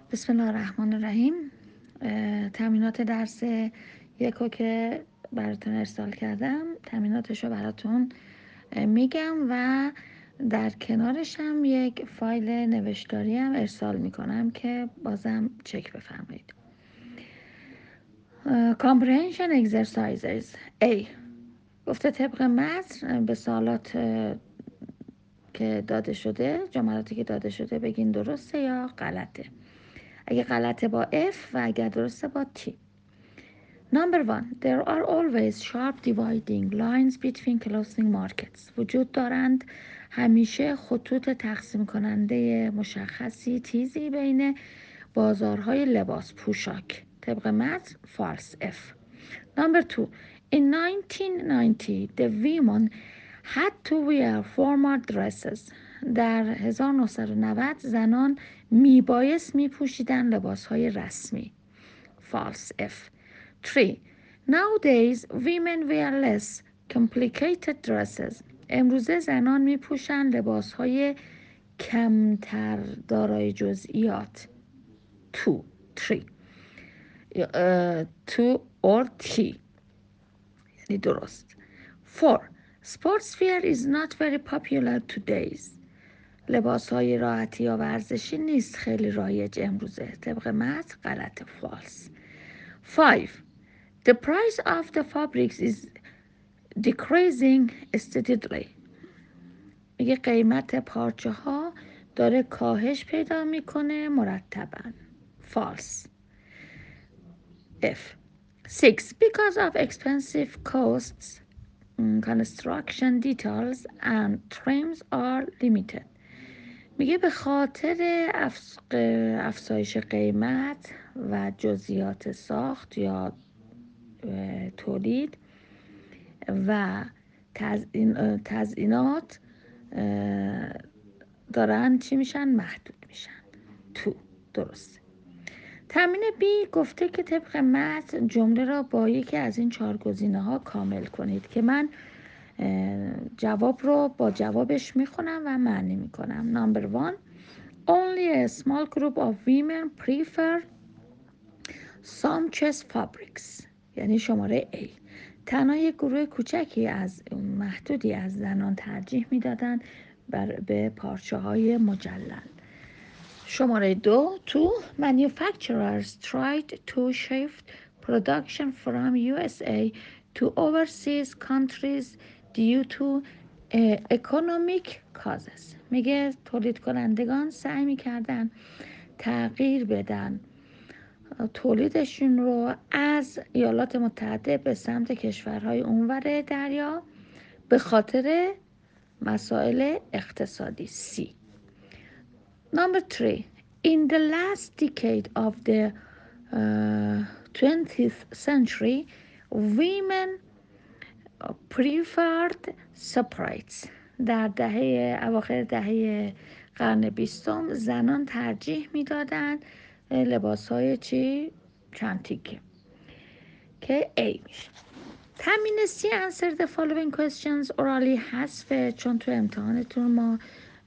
بسم الله الرحمن الرحیم. تمرینات درس یکو که براتون ارسال کردم، تمریناتش رو براتون میگم و در کنارش هم یک فایل نوشتاری هم ارسال میکنم که بازم چک بفرمایید. Comprehension exercises A. گفته طبق متن به سوالات که داده شده، جملاتی که داده شده بگین درسته یا غلطه. اگه غلطه با F و اگر درسته با T. Number 1. There are always sharp dividing lines between clothing markets. وجود دارند همیشه خطوط تقسیم کننده مشخصی تیزی بین بازارهای لباس پوشاک. طبق متن false F. Number 2. In 1990, the women had to wear formal dresses. در 1990 زنان میبایست میپوشیدن لباسهای رسمی. False F. 3. Nowadays, women wear less complicated dresses. امروزه زنان میپوشن لباسهای کمتر دارای جزئیات. 2. 3. 2 or T. یعنی درست. 4. Sportswear is not very popular today. لباس های راحتی یا ورزشی نیست خیلی رایج امروزه. طبق متن غلط false. 5. The price of the fabrics is decreasing steadily. میگه قیمت پارچه ها داره کاهش پیدا میکنه مرتبا. False. F. 6. Because of expensive costs, construction details and trims are limited. میگه به خاطر افزایش قیمت و جزئیات ساخت یا تولید و تزیینات دارن چی میشن؟ محدود میشن. تو درسته. تمرین B گفته که طبق متن جمله را با یکی از این 4 گزینه ها کامل کنید که من جواب رو با جوابش میخونم و معنی میکنم. Number 1. Only a small group of women prefer sumptuous fabrics. یعنی شماره A. تنها یک گروه کوچکی از محدودی از زنان ترجیح میدادن به پارچه های مجلل. شماره 2. 2. Manufacturers tried to shift production from USA to overseas countries due to economic causes. میگه تولید کنندگان سعی میکردن تغییر بدن تولیدشون رو از ایالات متحده به سمت کشورهای اونور دریا به خاطر مسائل اقتصادی. C. Number 3. In the last decade of the 20th century, women preferred separates. در اواخر دهه قرن 20 زنان ترجیح میدادن لباسهای چند تیکه که A میشه. تمرین C. Answer the following questions orally حذفه، چون تو امتحانتون ما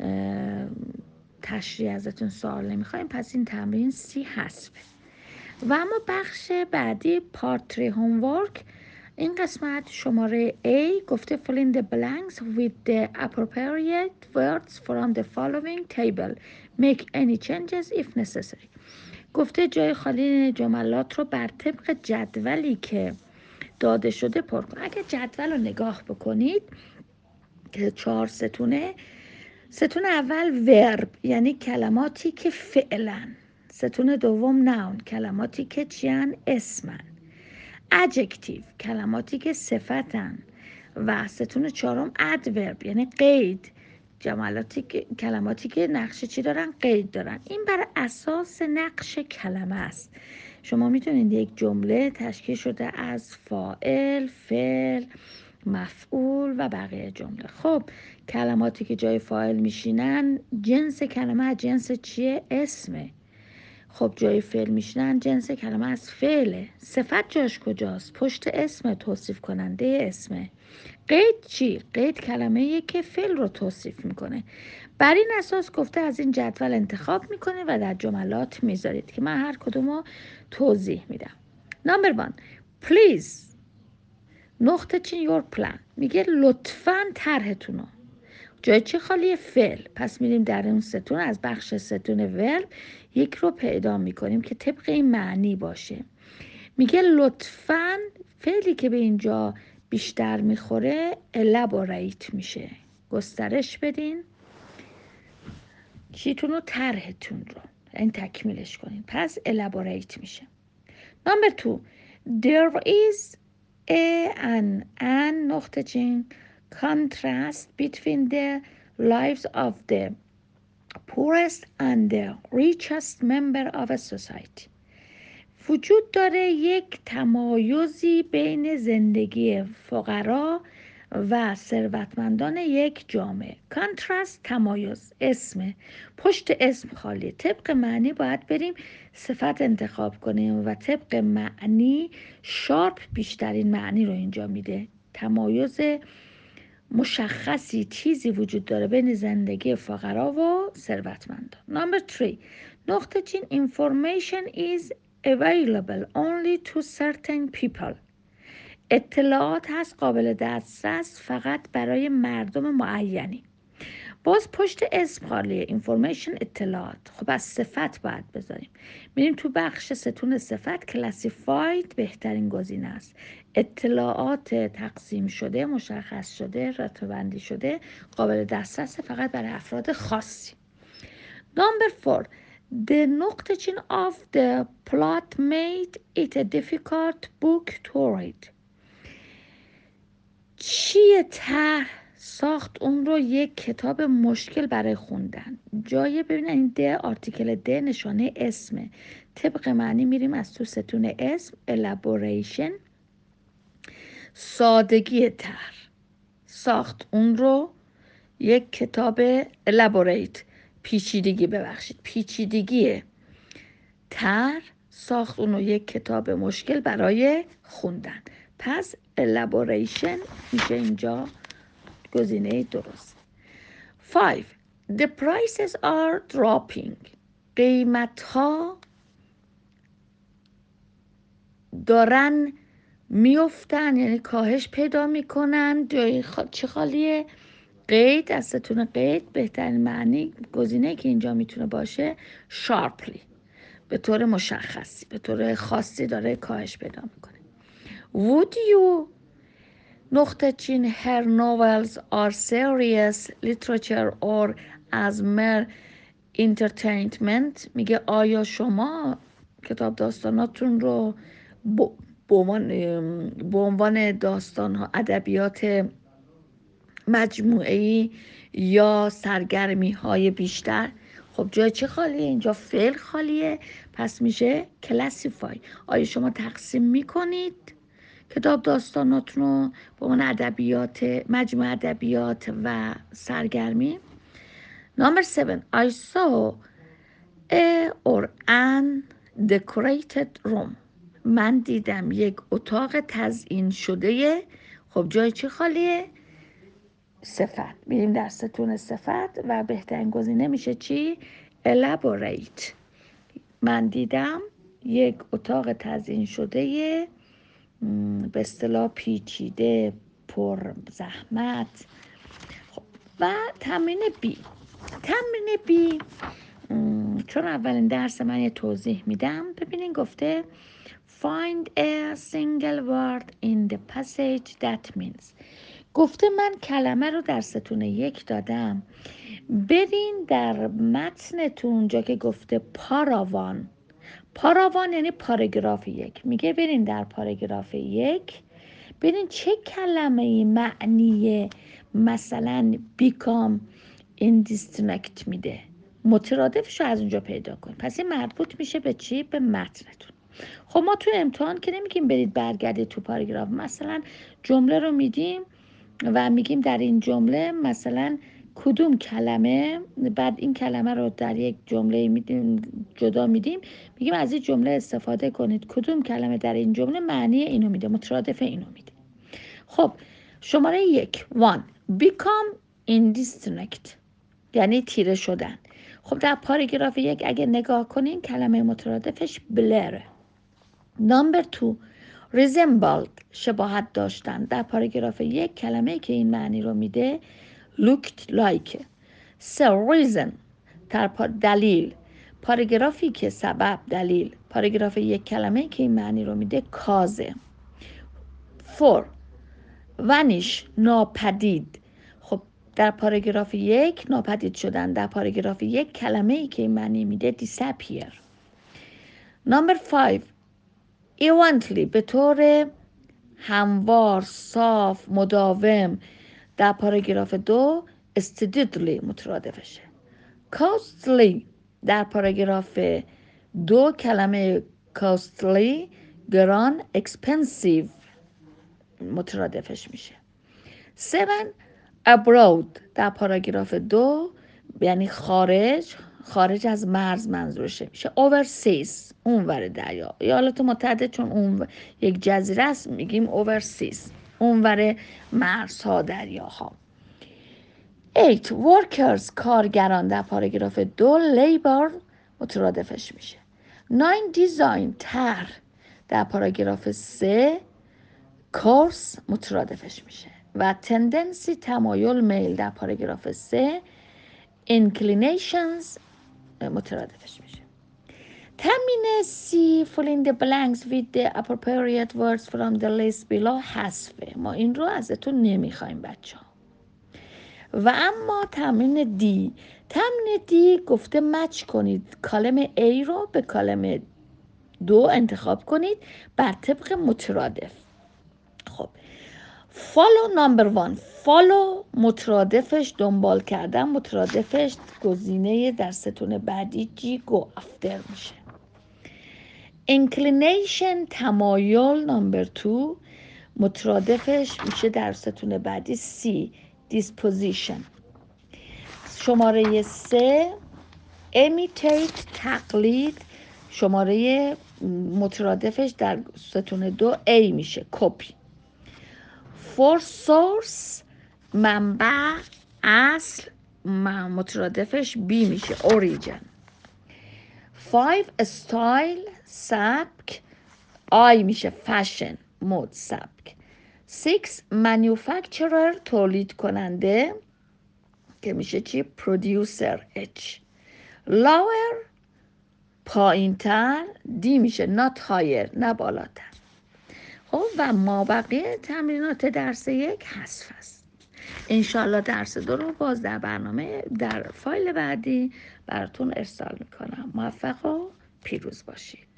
تشریح ازتون سوال نمیخوایم، پس این تمرین C حذفه. و اما بخش بعدی پارت 3 homework، این قسمت شماره A گفته fill in the blanks with the appropriate words from the following table. Make any changes if necessary. گفته جای خالی جملات رو بر طبق جدولی که داده شده پر کن. اگه جدول رو نگاه بکنید که 4 ستونه، ستون اول ورب یعنی کلماتی که فعلن، ستون دوم ناون کلماتی که چیان؟ اسمن. ادجکتیو کلماتی که صفتن و ستون چهارم ادورب یعنی قید کلماتی که نقش چی دارن؟ قید دارن. این بر اساس نقش کلمه است. شما میتونید یک جمله تشکیل شده از فاعل، فعل، مفعول و بقیه جمله. خب کلماتی که جای فاعل میشینن جنس کلمه جنس چیه؟ اسمه. خب جای فعل میشنن، جنس کلمه از فعله. صفت جاش کجاست؟ پشت اسم، توصیف کننده اسمه. قید چی؟ قید کلمه‌ایه که فعل رو توصیف میکنه. بر این اساس گفته از این جدول انتخاب میکنه و در جملات میذارید که من هر کدومو توضیح میدم. نمبر 1 please نقطه چین your plan، میگه لطفاً طرحتونو. جای چه خالیه؟ فعل. پس میریم در اون ستون، از بخش ستون ورب یک رو پیدا میکنیم که طبق این معنی باشه. میگه لطفاً فعلی که به اینجا بیشتر میخوره elaborate میشه، گسترش بدین چیتون رو، طرحتون رو، این تکمیلش کنین. پس elaborate میشه. نمبر 2 there is an نقطه چین contrast between the lives of the poorest and the richest member of a society. وجود داره یک تمایزی بین زندگی فقرا و ثروتمندان یک جامعه. کانترست، تمایز، اسمه، پشت اسم خالی. طبق معنی باید بریم صفت انتخاب کنیم و طبق معنی شارپ بیشترین معنی رو اینجا میده. تمایز مشخصی، چیزی وجود داره بین زندگی فقرا و ثروتمندان. نمبر 3 نقطه چین information is available only to certain people. اطلاعات هست قابل دسترس فقط برای مردم معینی. باز پشت اسم خالیه، information اطلاعات. خب از صفت باید بذاریم. میریم تو بخش ستون صفت، classified بهترین گزینه است. اطلاعات تقسیم شده، مشخص شده، رتبه‌بندی شده، قابل دسترس فقط برای افراد خاصی. Number 4 the نقطه چین of the plot made it a difficult book to read. چیه طرح ساخت اون رو یک کتاب مشکل برای خوندن؟ جای ببینن این ده آرتیکل ده نشانه اسمه. طبق معنی میریم از تو ستون اسم elaboration، سادگی طرح ساخت اون رو یک کتاب elaborate، پیچیدگی طرح ساخت اون رو یک کتاب مشکل برای خوندن. پس elaboration میشه اینجا گزینه درست. 5 the prices are dropping. قیمت ها دارن میفتن، یعنی کاهش پیدا میکنن. جای چه خالیه؟ قید. از ستون قید بهترین معنی گزینه که اینجا میتونه باشه sharply، به طور مشخصی، به طور خاصی داره کاهش پیدا میکنه. would you نقطه چین her novels are serious literature or as mere entertainment. میگه آیا شما کتاب داستاناتون رو به عنوان داستان ها ادبیات مجموعه‌ای یا سرگرمی های بیشتر؟ خب جای چه خالیه؟ اینجا فعل خالیه، پس میشه کلاسیفای. آیا شما تقسیم میکنید کتاب داستاناتون رو به عنوان ادبیات، مجموعه ادبیات و سرگرمی؟ نمبر 7 I saw a or an decorated room. من دیدم یک اتاق تزیین شده. خب جای چه خالیه؟ صفت. میریم در ستون صفت و بهترین گزینه میشه چی؟ elaborate. من دیدم یک اتاق تزیین شده به اصطلاح پیچیده، پر زحمت. خب و تمرین بی. تمرین بی چون اولین درس من یه توضیح میدم. ببینین گفته find a single word in the passage that means. گفته من کلمه رو در ستون 1 دادم، برین در متنتون جا که گفته پاراوان یعنی پاراگراف 1. میگه برین در پاراگراف 1 برین چه کلمه‌ای معنی مثلا become indistinct میده، مترادفش رو از اونجا پیدا کن. پس این مربوط میشه به چی؟ به متنتون. خب ما تو امتحان که نمیگیم برید برگردید تو پاراگراف. مثلا جمله رو میدیم و میگیم در این جمله مثلا کدوم کلمه، بعد این کلمه رو در یک جمله میدیم جدا میدیم، میگیم از این جمله استفاده کنید، کدوم کلمه در این جمله معنی اینو میده، مترادف اینو میده. خب شماره 1 become indistinct یعنی تیره شدن. خب در پاراگراف 1 اگه نگاه کنین کلمه مترادفش بلره. نمبر 2 resembled شباهت داشتن. در پاراگراف 1 کلمه که این معنی رو میده looked like. reason دلیل. پاراگرافی که سبب دلیل. پاراگراف 1 کلمه که این معنی رو میده کازه. 4 vanish ناپدید. خب در پاراگراف 1 ناپدید شدن. در پاراگراف 1 کلمه ای که این معنی میده disappear. نمبر 5 eventually به طور هموار، صاف، مداوم. در پاراگراف 2 steadily مترادفشه. costly در پاراگراف 2 کلمه costly گران expensive مترادفش میشه. 7 abroad در پاراگراف 2 یعنی خارج از مرز منظورشه میشه. overseas اونور دریا، ایالات متحده چون اون یک جزیره است میگیم overseas اونور مرزها دریاها. 8 workers کارگران در پاراگراف 2 labor مترادفش میشه. 9 design طرح در پاراگراف 3 course مترادفش میشه و tendency تمایل میل در پاراگراف 3 inclinations مترادفش میشه. تمرین C fill in the blanks with the appropriate words from the list below حذفه. ما این رو ازتون نمیخوایم بچه ها. و اما تمرین D گفته مچ کنید کلمه A رو به کلمه 2 انتخاب کنید بر طبق مترادف. خب follow number 1 follow مترادفش دنبال کردن، مترادفش گزینه در ستون بعدی G go after میشه. inclination تمایل نمبر 2 مترادفش میشه در ستون بعدی C disposition. شماره 3 imitate تقلید، شماره مترادفش در ستون 2 A میشه copy. for source منبع اصل مترادفش B میشه origin. 5 style سبک I میشه fashion مد سبک. 6 manufacturer تولید کننده که میشه چی producer H. lower پایینتر D میشه not higher نه بالاتر. خب و ما بقیه تمرینات درس 1 حذف است. انشالله درس 2 رو باز در برنامه در فایل بعدی براتون ارسال میکنم. موفق و پیروز باشید.